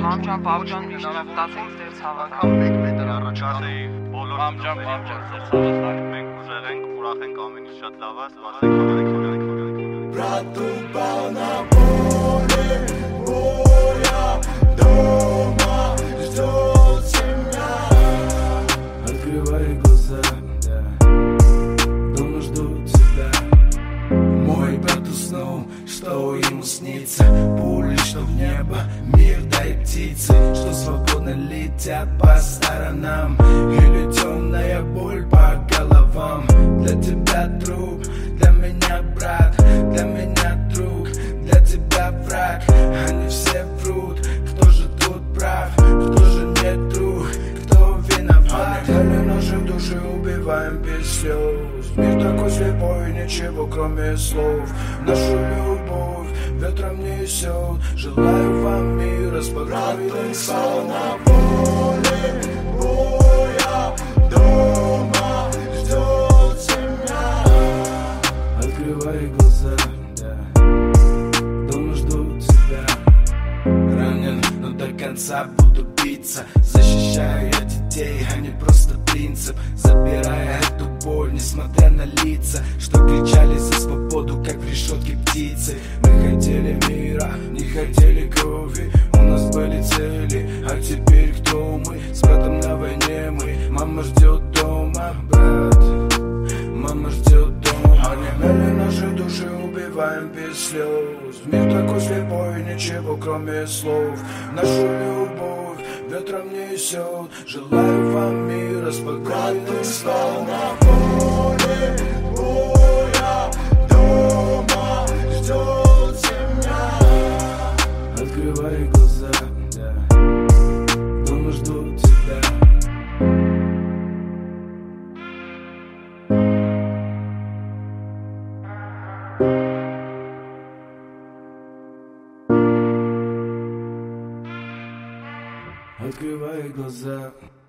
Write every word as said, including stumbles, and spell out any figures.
Մամջան, բաբջան միշտ մտածենք ձեր ցավը։ Անգամ մեկ մետր առաջ ասեի բոլոր Մամջան, բաբջան, ձեր ցավը տանք։ մենք ուժեղ ենք, ուրախ ենք, ամեն ինչ շատ լավ է, սպասենք, խորհենք, խորհենք, խորհենք։ Bratу на поле, боя, дома ждет семья. Открывай глаза, да, дома ждут тебя. Мой брат уснул, что ему снится? Пули, что в небо, мир, да и птицы, что свободно летят по сторонам. Или темная боль по головам. Для тебя труп, для меня брат, для меня друг, для тебя враг. Они все врут, кто же тут прав, кто же не друг, кто виноват. Дали наши души убиваем без слез. Мир такой слепой, ничего кроме слов. Нашу любовь ветром несет. Желаю вам мира, спокойной сон. На поле боя, дома ждет семья. Открывай глаза, да, дома ждут тебя. Ранен, но до конца буду биться. Защищая детей, а не просто принцип. Забирая эту боль, несмотря на лица, что кричали за свободу, как в решетке птицы. Мы хотели мира, не хотели крови. У нас были цели, а теперь кто мы? С братом на войне мы. Мама ждет дома, брат, мама ждет дома. Онемели наши души, убиваем без слез. Мир такой слепой, ничего кроме слов. Нашу любовь ветром несет. Желаю вам мира, спокойных снов. На поле боя, дома ждет семья. Открывай глаза, да, дома ждут тебя. Открывай глаза.